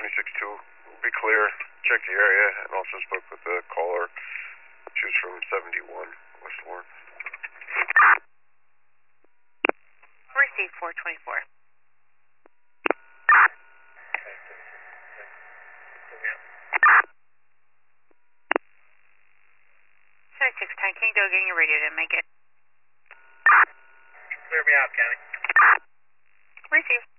76-2 will be clear. Checked the area and also spoke with the caller. She was from 71 West Lawrence. Receive 424. 7610, can you go get your radio to make it? Clear me out, County. Receive.